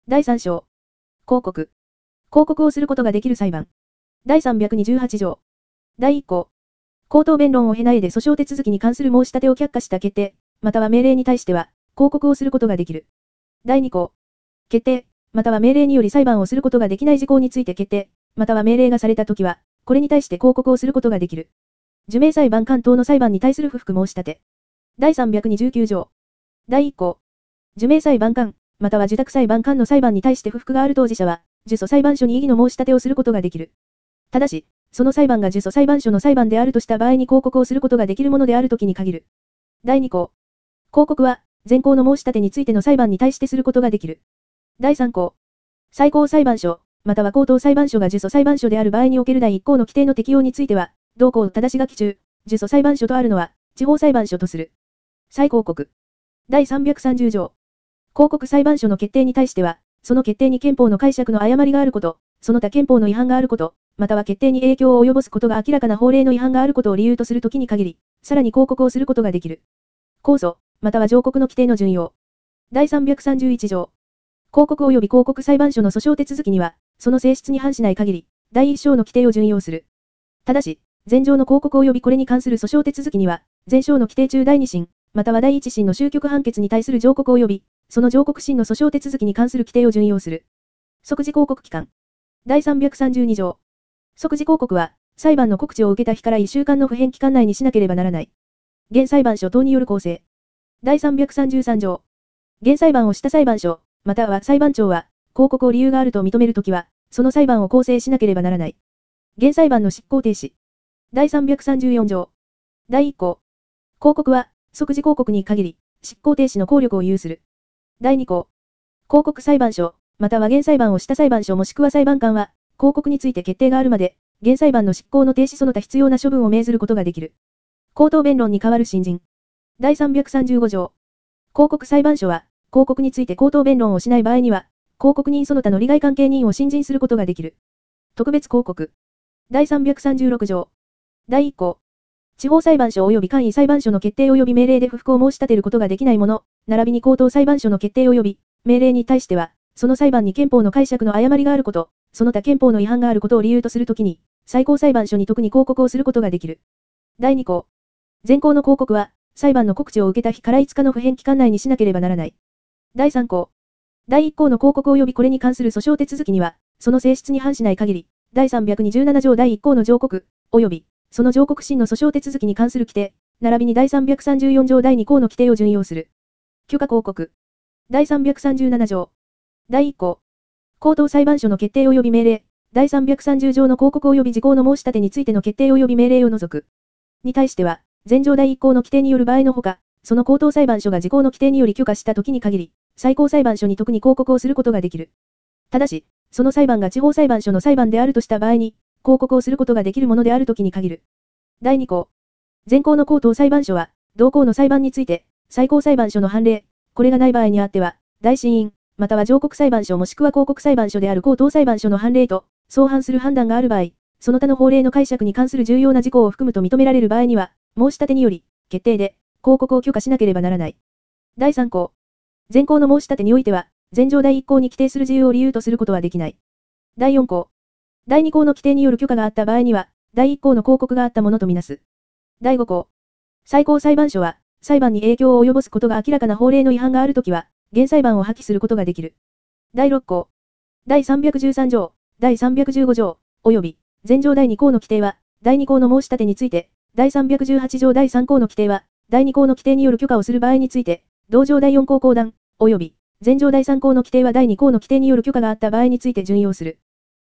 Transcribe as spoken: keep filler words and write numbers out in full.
だいさん章。広告。広告をすることができる裁判。だいさんびゃくにじゅうはち条。だいいっ項。口頭弁論を経ないで訴訟手続きに関する申し立てを却下した決定、または命令に対しては、広告をすることができる。だいに項。決定、または命令により裁判をすることができない事項について決定、または命令がされたときは、これに対して広告をすることができる。受命裁判官等の裁判に対する不服申し立て。だいさんびゃくにじゅうきゅう条。だいいっ項。受命裁判官、または受託裁判官の裁判に対して不服がある当事者は、受訴裁判所に異議の申し立てをすることができる。ただし、その裁判が受訴裁判所の裁判であるとした場合に広告をすることができるものであるときに限る。だいに項。広告は、前項の申し立てについての裁判に対してすることができる。だいさん項。最高裁判所、または高等裁判所が受訴裁判所である場合におけるだいいっ項の規定の適用については、同項ただし書き中、受訴裁判所とあるのは、地方裁判所とする。再広告。だいさんびゃくさんじゅう条。広告裁判所の決定に対しては、その決定に憲法の解釈の誤りがあること、その他憲法の違反があること、または決定に影響を及ぼすことが明らかな法令の違反があることを理由とするときに限り、さらに広告をすることができる。控訴、または上告の規定の準用。だいさんびゃくさんじゅういち条。広告及び広告裁判所の訴訟手続きには、その性質に反しない限り、だいいっ章の規定を準用する。ただし、前条の広告及びこれに関する訴訟手続きには、前章の規定中だいに審、またはだいいち審の終局判決に対する上告及び、その上告審の訴訟手続きに関する規定を準用する。即時広告期間。だいさんびゃくさんじゅうに条。即時広告は、裁判の告知を受けた日からいっしゅうかんの不変期間内にしなければならない。現裁判所等による構成。だいさんびゃくさんじゅうさん条。現裁判をした裁判所、または裁判長は、広告を理由があると認めるときは、その裁判を構成しなければならない。現裁判の執行停止。だいさんびゃくさんじゅうよん条。だいいっ項。広告は、即時広告に限り、執行停止の効力を有する。だいに項。広告裁判所、または現裁判をした裁判所もしくは裁判官は、広告について決定があるまで、現裁判の執行の停止その他必要な処分を命ずることができる。口頭弁論に代わる新人。だいさんびゃくさんじゅうご条。広告裁判所は、広告について口頭弁論をしない場合には、広告人その他の利害関係人を新人することができる。特別広告。だいさんびゃくさんじゅうろく条。だいいっ項。地方裁判所及び簡易裁判所の決定及び命令で不服を申し立てることができないもの、並びに高等裁判所の決定及び命令に対しては、その裁判に憲法の解釈の誤りがあること、その他憲法の違反があることを理由とするときに、最高裁判所に特に広告をすることができる。だいに項。前項の広告は、裁判の告知を受けた日からいつかの不変期間内にしなければならない。だいさん項。だいいっ項の広告及びこれに関する訴訟手続きには、その性質に反しない限り、だいさんびゃくにじゅうなな条だいいっ項の上告、及び、その上告審の訴訟手続きに関する規定、並びにだいさんびゃくさんじゅうよん条だいに項の規定を準用する。許可広告。だいさんびゃくさんじゅうなな条。だいいっ項。高等裁判所の決定及び命令、だいさんびゃくさんじゅう条の広告及び時効の申し立てについての決定及び命令を除く。に対しては、前条だいいっ項の規定による場合のほか、その高等裁判所が時効の規定により許可したときに限り、最高裁判所に特に広告をすることができる。ただし、その裁判が地方裁判所の裁判であるとした場合に、広告をすることができるものであるときに限る。だいに項。前項の高等裁判所は、同項の裁判について、最高裁判所の判例、これがない場合にあっては、大審院、または上告裁判所もしくは広告裁判所である高等裁判所の判例と、相反する判断がある場合、その他の法令の解釈に関する重要な事項を含むと認められる場合には、申し立てにより、決定で、広告を許可しなければならない。だいさん項。前項の申し立てにおいては、前条だいいっ項に規定する事由を理由とすることはできない。だいよん項。だいに項の規定による許可があった場合には、だいいっ項の広告があったものとみなす。だいご項。最高裁判所は、裁判に影響を及ぼすことが明らかな法令の違反があるときは、現裁判を破棄することができる。だいろっ項。だいさんびゃくじゅうさん条、だいさんびゃくじゅうご条、及び、前条だいに項の規定は、だいに項の申し立てについて、だいさんびゃくじゅうはち条だいさん項の規定は、だいに項の規定による許可をする場合について、同条だいよん項後段、及び、前条だいさん項の規定はだいに項の規定による許可があった場合について準用する。